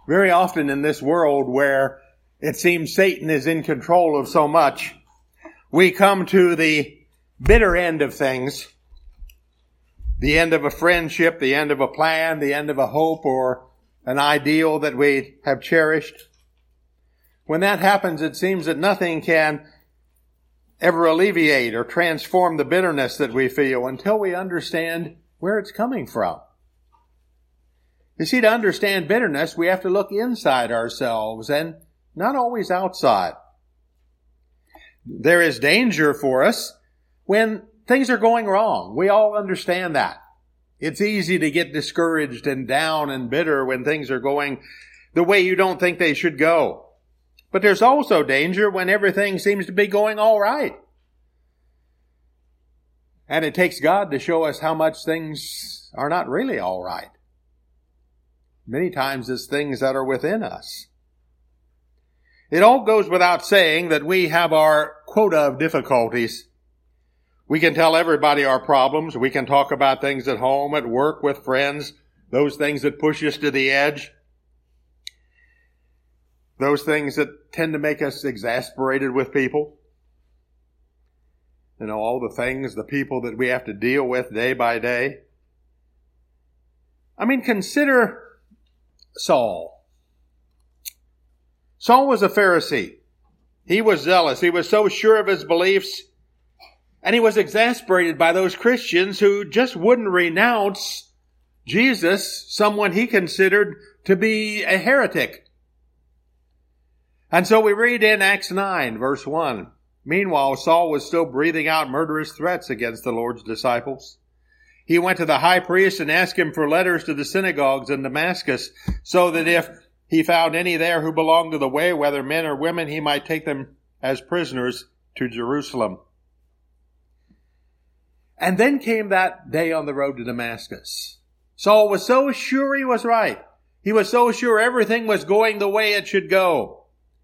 Very often in this world where it seems Satan is in control of so much, we come to the bitter end of things. The end of a friendship, the end of a plan, the end of a hope or an ideal that we have cherished. When that happens, it seems that nothing can ever alleviate or transform the bitterness that we feel until we understand where it's coming from. You see, to understand bitterness, we have to look inside ourselves and not always outside. There is danger for us when things are going wrong. We all understand that. It's easy to get discouraged and down and bitter when things are going the way you don't think they should go. But there's also danger when everything seems to be going all right. And it takes God to show us how much things are not really all right. Many times it's things that are within us. It all goes without saying that we have our quota of difficulties. We can tell everybody our problems. We can talk about things at home, at work, with friends, those things that push us to the edge. Those things that tend to make us exasperated with people. You know, all the things, the people that we have to deal with day by day. I mean, consider Saul. Saul was a Pharisee. He was zealous. He was so sure of his beliefs. And he was exasperated by those Christians who just wouldn't renounce Jesus, someone he considered to be a heretic. And so we read in Acts 9, verse 1, "Meanwhile, Saul was still breathing out murderous threats against the Lord's disciples. He went to the high priest and asked him for letters to the synagogues in Damascus, so that if he found any there who belonged to the way, whether men or women, he might take them as prisoners to Jerusalem." And then came that day on the road to Damascus. Saul was so sure he was right. He was so sure everything was going the way it should go.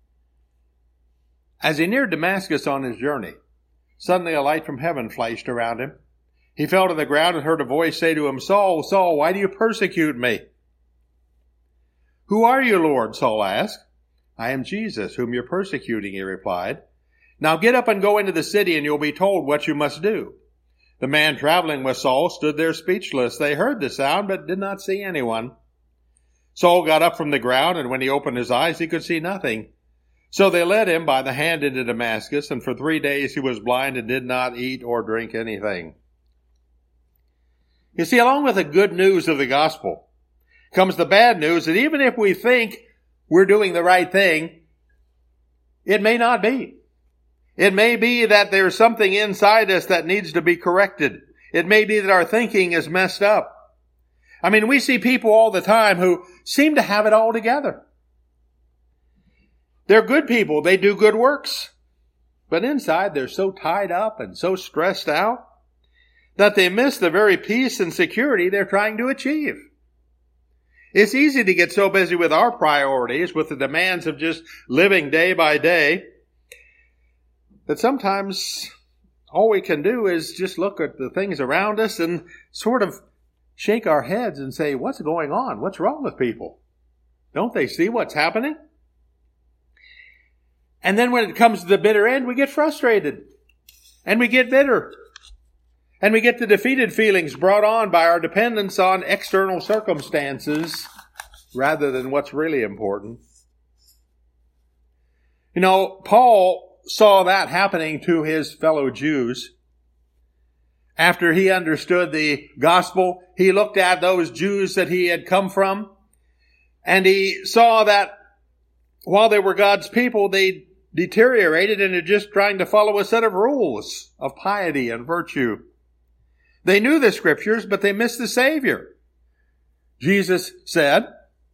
As he neared Damascus on his journey, suddenly a light from heaven flashed around him. He fell to the ground and heard a voice say to him, "Saul, Saul, why do you persecute me?" "Who are you, Lord?" Saul asked. "I am Jesus, whom you're persecuting," he replied. "Now get up and go into the city, and you'll be told what you must do." The man traveling with Saul stood there speechless. They heard the sound, but did not see anyone. Saul got up from the ground, and when he opened his eyes, he could see nothing. So they led him by the hand into Damascus, and for 3 days he was blind and did not eat or drink anything. You see, along with the good news of the gospel comes the bad news that even if we think we're doing the right thing, it may not be. It may be that there's something inside us that needs to be corrected. It may be that our thinking is messed up. I mean, we see people all the time who seem to have it all together. They're good people. They do good works. But inside they're so tied up and so stressed out that they miss the very peace and security they're trying to achieve. It's easy to get so busy with our priorities, with the demands of just living day by day, that sometimes all we can do is just look at the things around us and sort of shake our heads and say, what's going on? What's wrong with people? Don't they see what's happening? And then when it comes to the bitter end, we get frustrated and we get bitter and we get the defeated feelings brought on by our dependence on external circumstances rather than what's really important. You know, Paul saw that happening to his fellow Jews. After he understood the gospel, he looked at those Jews that he had come from, and he saw that while they were God's people, they deteriorated into just trying to follow a set of rules of piety and virtue. They knew the scriptures, but they missed the Savior. Jesus said,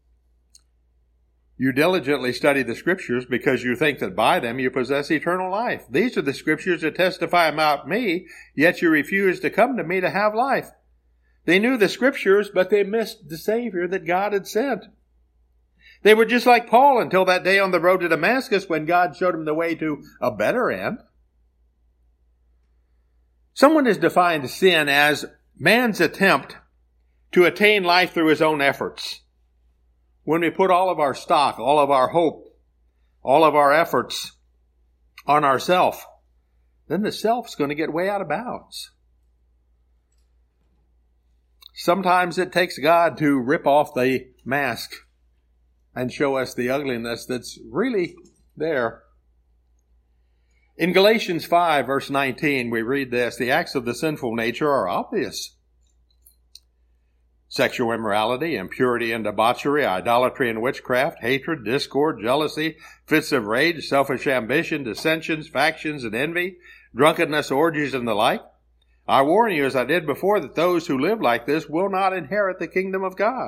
"You diligently study the scriptures because you think that by them you possess eternal life. These are the scriptures that testify about me, yet you refuse to come to me to have life." They knew the scriptures, but they missed the Savior that God had sent. They were just like Paul until that day on the road to Damascus when God showed him the way to a better end. Someone has defined sin as man's attempt to attain life through his own efforts, when we put all of our stock, all of our hope, all of our efforts on ourself, then the self's going to get way out of bounds. Sometimes it takes God to rip off the mask and show us the ugliness that's really there. In Galatians 5, verse 19, we read this: the acts of the sinful nature are obvious. Sexual immorality, impurity and debauchery, idolatry and witchcraft, hatred, discord, jealousy, fits of rage, selfish ambition, dissensions, factions, and envy, drunkenness, orgies, and the like. I warn you, as I did before, that those who live like this will not inherit the kingdom of God.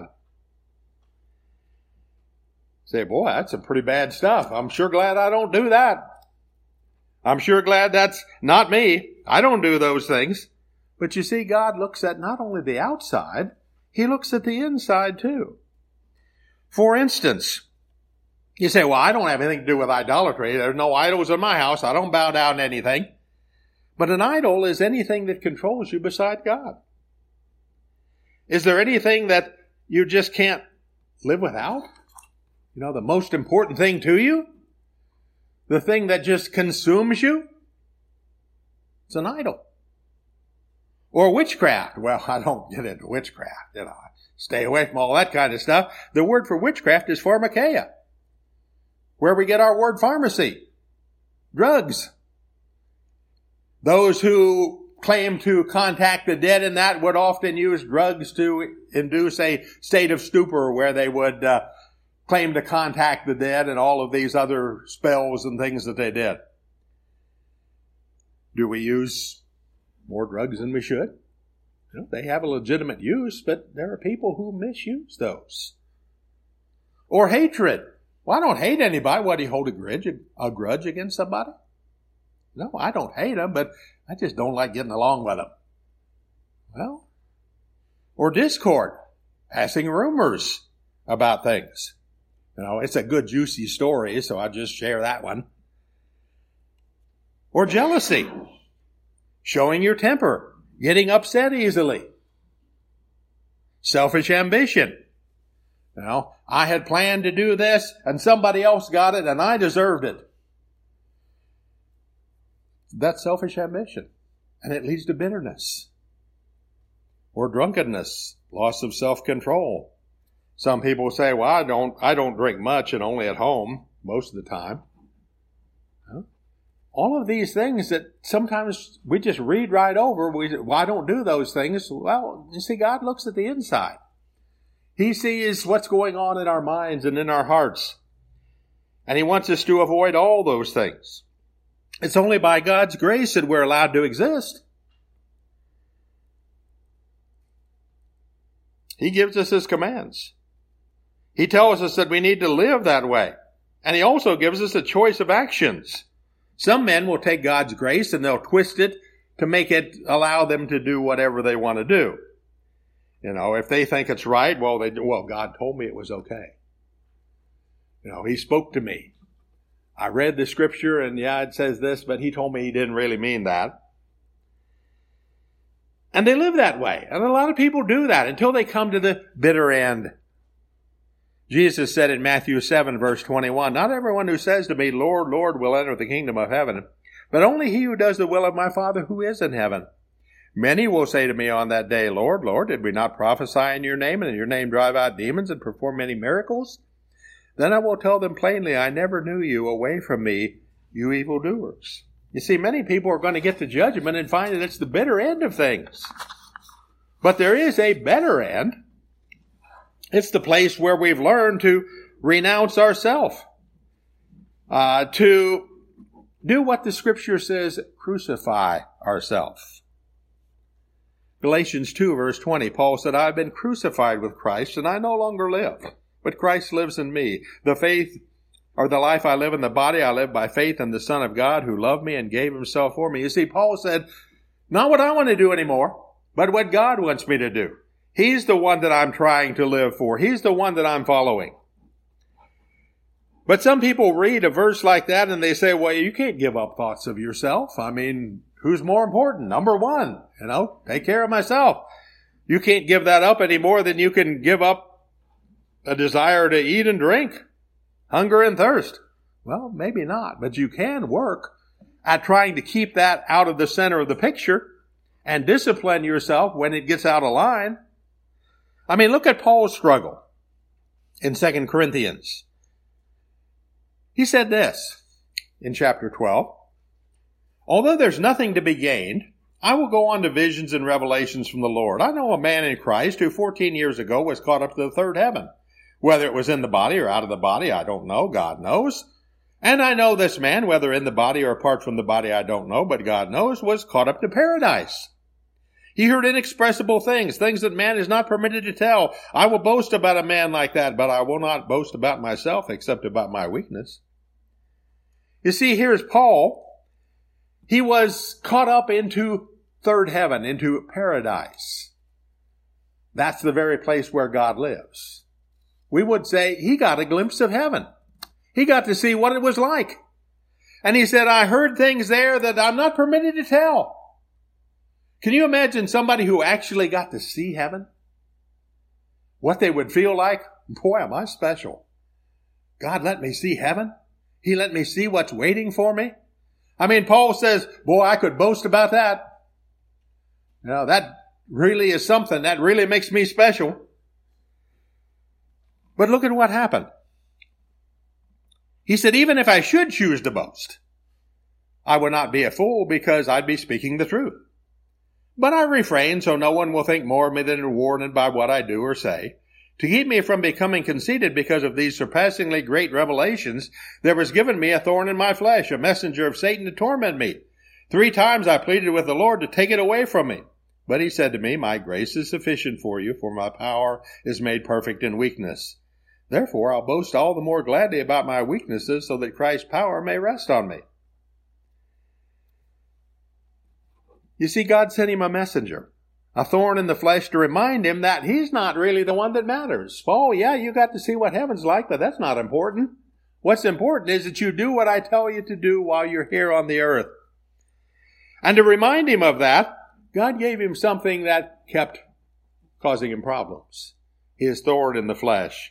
Say, boy, that's some pretty bad stuff. I'm sure glad I don't do that. I'm sure glad that's not me. I don't do those things. But you see, God looks at not only the outside, He looks at the inside too. For instance, you say, well, I don't have anything to do with idolatry. There's no idols in my house. I don't bow down to anything. But an idol is anything that controls you beside God. Is there anything that you just can't live without? You know, the most important thing to you? The thing that just consumes you? It's an idol. Or witchcraft. Well, I don't get into witchcraft. I stay away from all that kind of stuff. The word for witchcraft is pharmakeia, where we get our word pharmacy. Drugs. Those who claim to contact the dead in that would often use drugs to induce a state of stupor where they would claim to contact the dead and all of these other spells and things that they did. Do we use more drugs than we should? They have a legitimate use, but there are people who misuse those. Or hatred. Well, I don't hate anybody. What, do you hold a grudge against somebody? No, I don't hate them, but I just don't like getting along with them. Well, or discord, passing rumors about things. It's a good juicy story, so I'll just share that one. Or jealousy, showing your temper, getting upset easily. Selfish ambition. I had planned to do this and somebody else got it and I deserved it. That's selfish ambition, and it leads to bitterness. Or drunkenness, loss of self-control. Some people say, well, I don't drink much and only at home most of the time. All of these things that sometimes we just read right over, I don't do those things. Well, you see, God looks at the inside. He sees what's going on in our minds and in our hearts. And He wants us to avoid all those things. It's only by God's grace that we're allowed to exist. He gives us His commands. He tells us that we need to live that way. And He also gives us a choice of actions. Some men will take God's grace and they'll twist it to make it allow them to do whatever they want to do. If they think it's right, God told me it was okay. He spoke to me. I read the scripture and it says this, but He told me He didn't really mean that. And they live that way. And a lot of people do that until they come to the bitter end. Jesus said in Matthew 7, verse 21, not everyone who says to me, Lord, Lord, will enter the kingdom of heaven, but only he who does the will of my Father who is in heaven. Many will say to me on that day, Lord, Lord, did we not prophesy in your name and in your name drive out demons and perform many miracles? Then I will tell them plainly, I never knew you. Away from me, you evildoers. You see, many people are going to get to judgment and find that it's the bitter end of things. But there is a better end. It's the place where we've learned to renounce ourselves, to do what the Scripture says, crucify ourselves. Galatians 2, verse 20, Paul said, I have been crucified with Christ, and I no longer live, but Christ lives in me. The faith or the life I live in the body, I live by faith in the Son of God who loved me and gave Himself for me. You see, Paul said, not what I want to do anymore, but what God wants me to do. He's the one that I'm trying to live for. He's the one that I'm following. But some people read a verse like that and they say, well, you can't give up thoughts of yourself. Who's more important? Number one, take care of myself. You can't give that up any more than you can give up a desire to eat and drink, hunger and thirst. Well, maybe not, but you can work at trying to keep that out of the center of the picture and discipline yourself when it gets out of line. I mean, look at Paul's struggle in 2 Corinthians. He said this in chapter 12, although there's nothing to be gained, I will go on to visions and revelations from the Lord. I know a man in Christ who 14 years ago was caught up to the third heaven. Whether it was in the body or out of the body, I don't know. God knows. And I know this man, whether in the body or apart from the body, I don't know, but God knows, was caught up to paradise. He heard inexpressible things that man is not permitted to tell. I will boast about a man like that, but I will not boast about myself except about my weakness. You see, here's Paul. He was caught up into third heaven, into paradise. That's the very place where God lives. We would say he got a glimpse of heaven. He got to see what it was like. And he said, I heard things there that I'm not permitted to tell. Can you imagine somebody who actually got to see heaven? What they would feel like? Boy, am I special. God let me see heaven. He let me see what's waiting for me. I mean, Paul says, boy, I could boast about that. Now, that really is something. That really makes me special. But look at what happened. He said, even if I should choose to boast, I would not be a fool because I'd be speaking the truth. But I refrain so no one will think more of me than rewarded by what I do or say. To keep me from becoming conceited because of these surpassingly great revelations, there was given me a thorn in my flesh, a messenger of Satan to torment me. 3 times I pleaded with the Lord to take it away from me. But he said to me, my grace is sufficient for you, for my power is made perfect in weakness. Therefore, I'll boast all the more gladly about my weaknesses so that Christ's power may rest on me. You see, God sent him a messenger, a thorn in the flesh to remind him that he's not really the one that matters. Paul, yeah, you got to see what heaven's like, but that's not important. What's important is that you do what I tell you to do while you're here on the earth. And to remind him of that, God gave him something that kept causing him problems. His thorn in the flesh.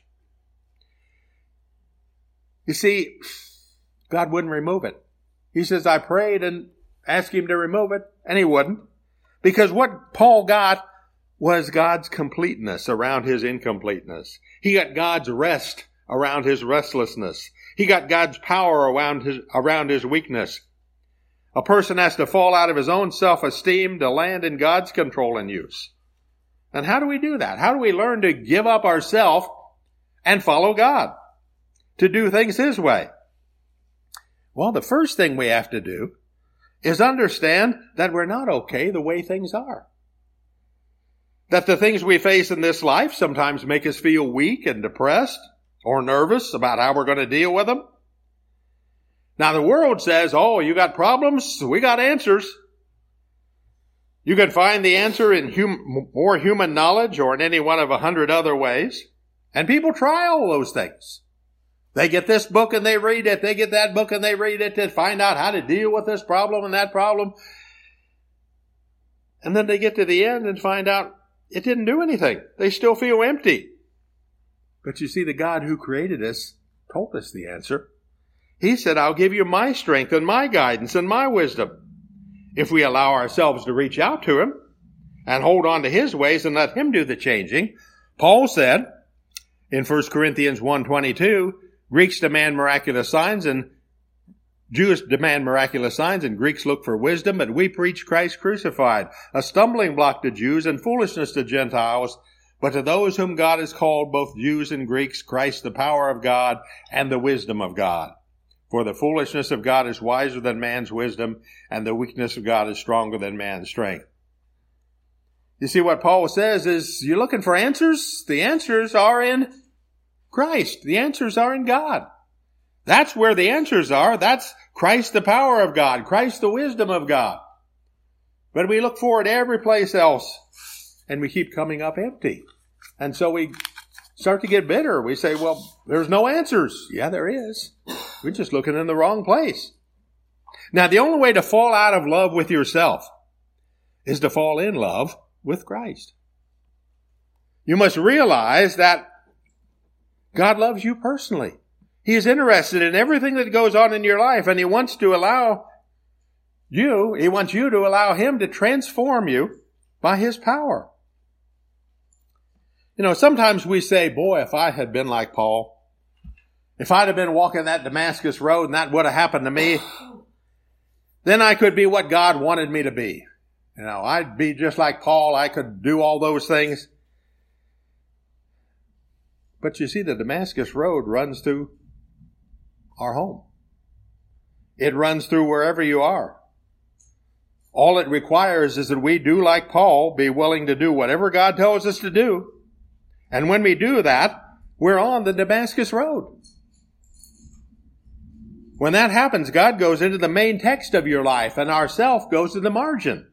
You see, God wouldn't remove it. He says, I prayed and asked him to remove it, and he wouldn't. Because what Paul got was God's completeness around his incompleteness. He got God's rest around his restlessness. He got God's power around his weakness. A person has to fall out of his own self-esteem to land in God's control and use. And how do we do that? How do we learn to give up ourselves and follow God? To do things his way? Well, the first thing we have to do is understand that we're not okay the way things are. That the things we face in this life sometimes make us feel weak and depressed or nervous about how we're going to deal with them. Now, the world says, oh, you got problems? We got answers. You can find the answer in more human knowledge or in any one of 100 other ways. And people try all those things. They get this book and they read it. They get that book and they read it to find out how to deal with this problem and that problem. And then they get to the end and find out it didn't do anything. They still feel empty. But you see, the God who created us told us the answer. He said, I'll give you my strength and my guidance and my wisdom. If we allow ourselves to reach out to him and hold on to his ways and let him do the changing. Paul said in 1 Corinthians 1:22, Greeks demand miraculous signs and Jews demand miraculous signs and Greeks look for wisdom, but we preach Christ crucified, a stumbling block to Jews and foolishness to Gentiles. But to those whom God has called, both Jews and Greeks, Christ the power of God and the wisdom of God. For the foolishness of God is wiser than man's wisdom, and the weakness of God is stronger than man's strength. You see, what Paul says is, you're looking for answers? The answers are in Christ. The answers are in God. That's where the answers are. That's Christ the power of God, Christ the wisdom of God. But we look forward to every place else, and we keep coming up empty. And so we start to get bitter. We say, well, there's no answers. Yeah, there is. We're just looking in the wrong place. Now, the only way to fall out of love with yourself is to fall in love with Christ. You must realize that God loves you personally. He is interested in everything that goes on in your life, and He wants you to allow Him to transform you by His power. Sometimes we say, boy, if I had been like Paul, if I'd have been walking that Damascus road and that would have happened to me, then I could be what God wanted me to be. I'd be just like Paul. I could do all those things. But you see, the Damascus road runs through our home. It runs through wherever you are. All it requires is that we do like Paul, be willing to do whatever God tells us to do. And when we do that, we're on the Damascus road. When that happens, God goes into the main text of your life, and our self goes to the margin.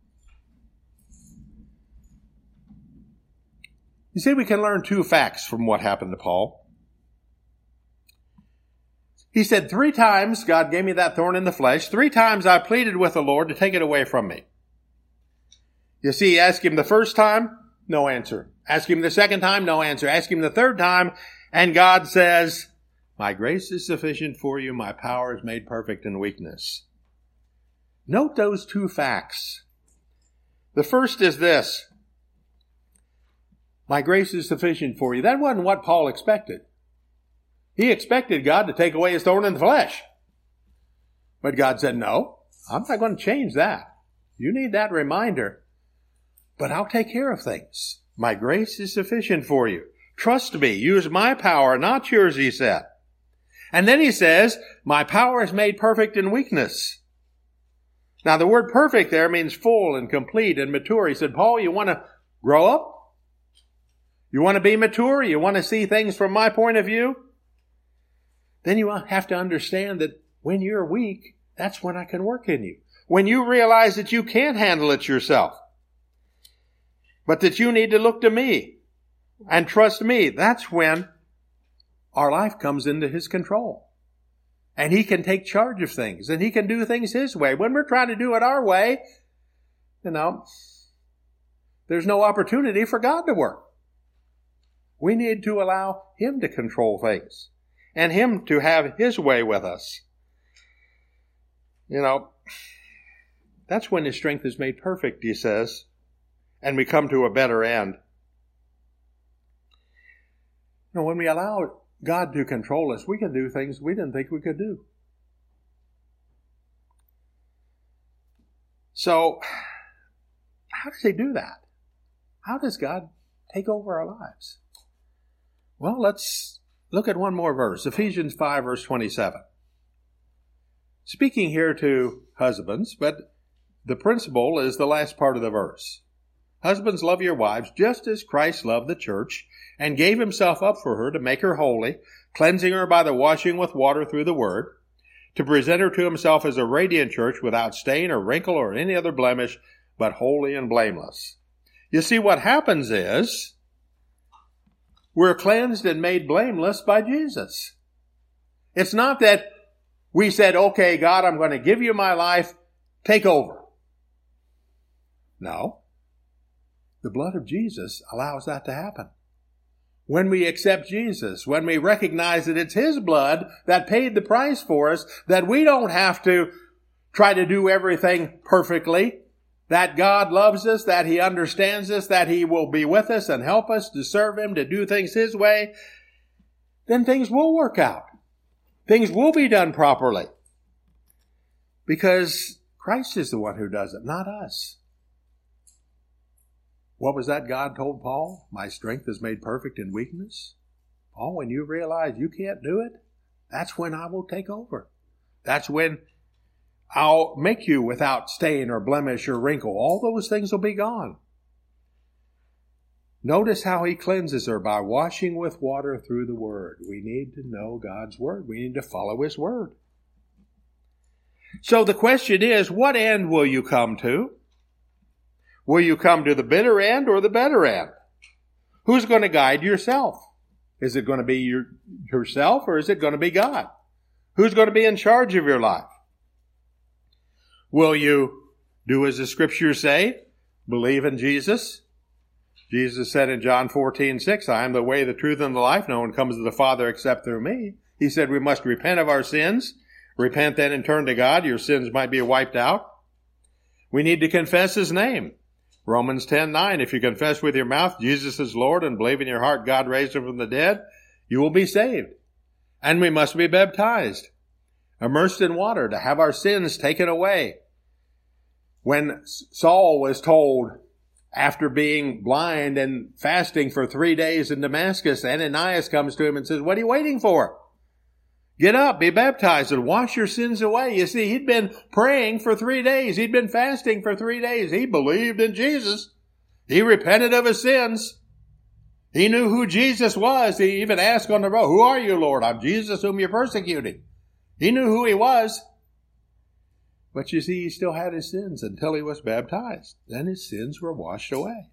You see, we can learn 2 facts from what happened to Paul. He said, 3 times God gave me that thorn in the flesh. 3 times I pleaded with the Lord to take it away from me. You see, ask Him the first time, no answer. Ask Him the second time, no answer. Ask Him the third time, and God says, my grace is sufficient for you. My power is made perfect in weakness. Note those 2 facts. The first is this. My grace is sufficient for you. That wasn't what Paul expected. He expected God to take away his thorn in the flesh. But God said, no, I'm not going to change that. You need that reminder. But I'll take care of things. My grace is sufficient for you. Trust me. Use my power, not yours, he said. And then he says, my power is made perfect in weakness. Now, the word perfect there means full and complete and mature. He said, Paul, you want to grow up? You want to be mature? You want to see things from my point of view? Then you have to understand that when you're weak, that's when I can work in you. When you realize that you can't handle it yourself, but that you need to look to me and trust me, that's when our life comes into His control. And He can take charge of things, and He can do things His way. When we're trying to do it our way, there's no opportunity for God to work. We need to allow Him to control things and Him to have His way with us. That's when His strength is made perfect, he says, and we come to a better end. When we allow God to control us, we can do things we didn't think we could do. So, how does He do that? How does God take over our lives? Well, let's look at one more verse, Ephesians 5, verse 27. Speaking here to husbands, but the principle is the last part of the verse. Husbands, love your wives just as Christ loved the church and gave Himself up for her to make her holy, cleansing her by the washing with water through the word, to present her to Himself as a radiant church without stain or wrinkle or any other blemish, but holy and blameless. You see, what happens is we're cleansed and made blameless by Jesus. It's not that we said, okay, God, I'm going to give you my life, take over. No. The blood of Jesus allows that to happen. When we accept Jesus, when we recognize that it's His blood that paid the price for us, that we don't have to try to do everything perfectly, that God loves us, that He understands us, that He will be with us and help us to serve Him, to do things His way, then things will work out. Things will be done properly. Because Christ is the one who does it, not us. What was that God told Paul? My strength is made perfect in weakness. Paul, when you realize you can't do it, that's when I will take over. That's when I'll make you without stain or blemish or wrinkle. All those things will be gone. Notice how He cleanses her by washing with water through the Word. We need to know God's Word. We need to follow His Word. So the question is, what end will you come to? Will you come to the bitter end or the better end? Who's going to guide yourself? Is it going to be yourself or is it going to be God? Who's going to be in charge of your life? Will you do as the Scriptures say? Believe in Jesus? Jesus said in John 14:6, I am the way, the truth, and the life. No one comes to the Father except through me. He said we must repent of our sins. Repent then and turn to God. Your sins might be wiped out. We need to confess his name. Romans 10:9, if you confess with your mouth Jesus is Lord and believe in your heart God raised him from the dead, you will be saved. And we must be baptized, immersed in water to have our sins taken away. When Saul was told, after being blind and fasting for 3 days in Damascus, Ananias comes to him and says, what are you waiting for? Get up, be baptized, and wash your sins away. You see, he'd been praying for 3 days. He'd been fasting for 3 days. He believed in Jesus. He repented of his sins. He knew who Jesus was. He even asked on the road, who are you, Lord? I'm Jesus whom you're persecuting. He knew who he was. But you see, he still had his sins until he was baptized. Then his sins were washed away.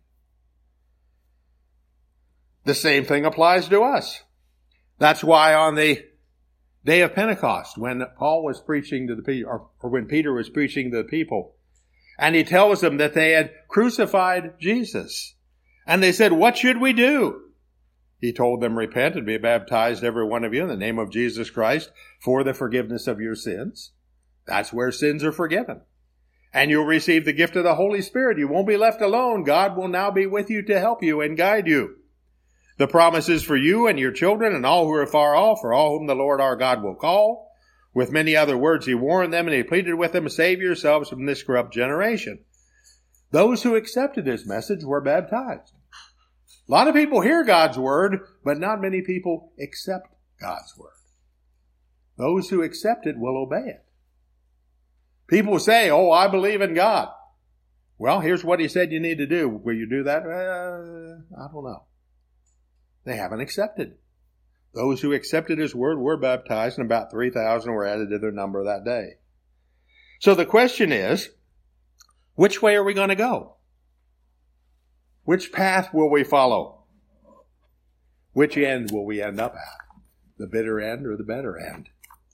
The same thing applies to us. That's why on the day of Pentecost, when Paul was preaching to the people, or when Peter was preaching to the people, and he tells them that they had crucified Jesus. And they said, what should we do? He told them, repent and be baptized, every one of you, in the name of Jesus Christ, for the forgiveness of your sins. That's where sins are forgiven. And you'll receive the gift of the Holy Spirit. You won't be left alone. God will now be with you to help you and guide you. The promise is for you and your children and all who are far off, for all whom the Lord our God will call. With many other words, he warned them and he pleaded with them, save yourselves from this corrupt generation. Those who accepted his message were baptized. A lot of people hear God's word, but not many people accept God's word. Those who accept it will obey it. People say, oh, I believe in God. Well, here's what he said you need to do. Will you do that? I don't know. They haven't accepted. Those who accepted his word were baptized, and about 3,000 were added to their number that day. So the question is, which way are we going to go? Which path will we follow? Which end will we end up at? The bitter end or the better end?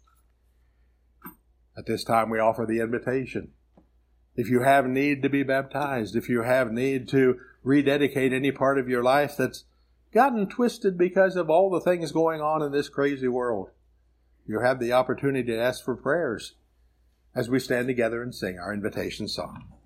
At this time, we offer the invitation. If you have need to be baptized, if you have need to rededicate any part of your life that's gotten twisted because of all the things going on in this crazy world, you have the opportunity to ask for prayers as we stand together and sing our invitation song.